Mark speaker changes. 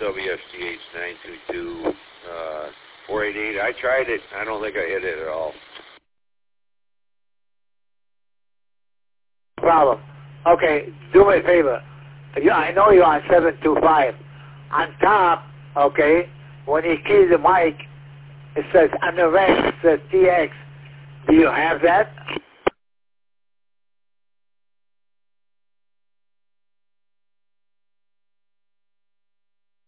Speaker 1: WSTH 922-488. I tried it. I don't think I hit it at all.
Speaker 2: Problem. Okay, do me a favor. I know you're on 725. On top, okay, when you key the mic, it says on the rank, it says TX. Do you have that?